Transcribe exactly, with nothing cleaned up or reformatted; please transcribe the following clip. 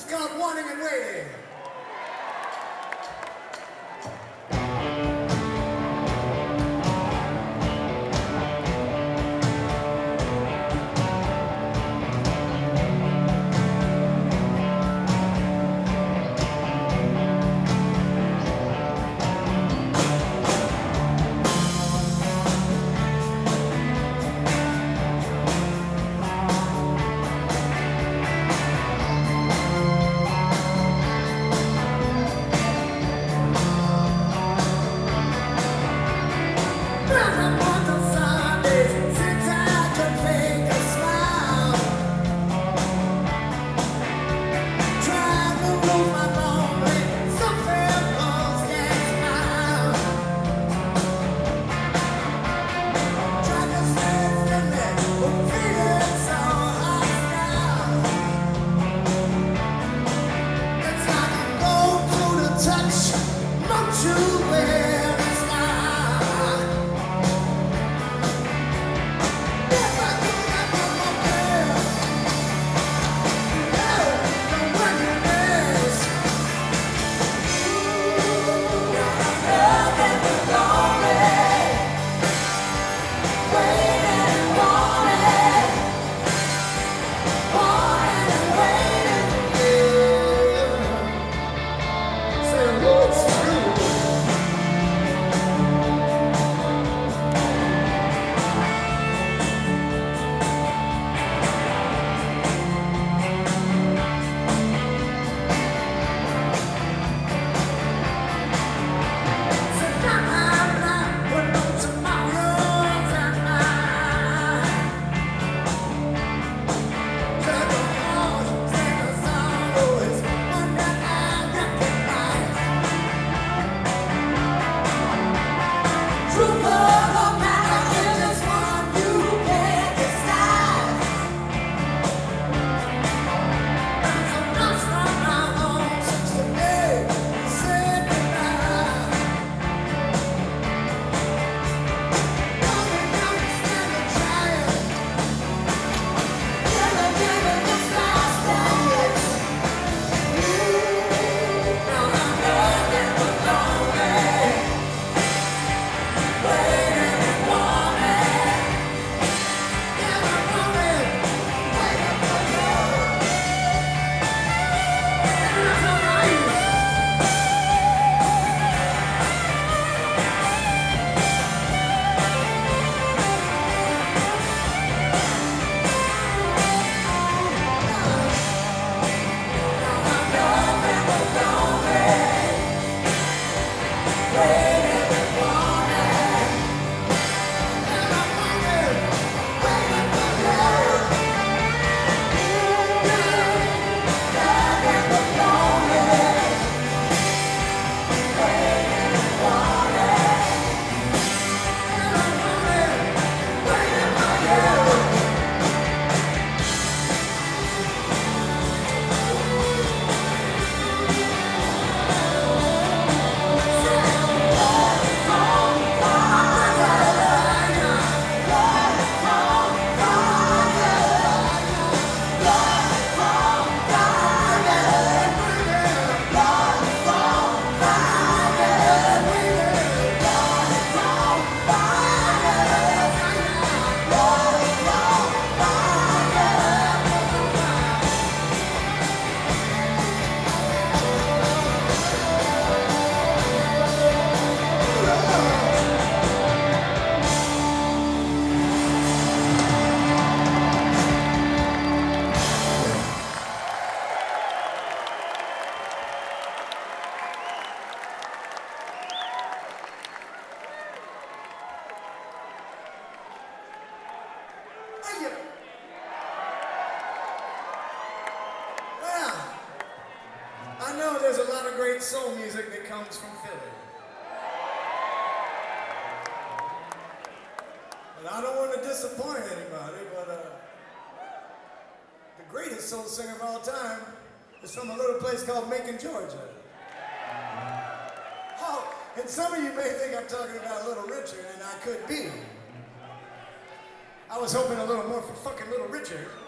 called Wanting and Waiting. There's a lot of great soul music that comes from Philly. And I don't want to disappoint anybody, but uh, the greatest soul singer of all time is from a little place called Macon, Georgia. Oh, and some of you may think I'm talking about Little Richard, and I could be. I was hoping a little more for fucking Little Richard.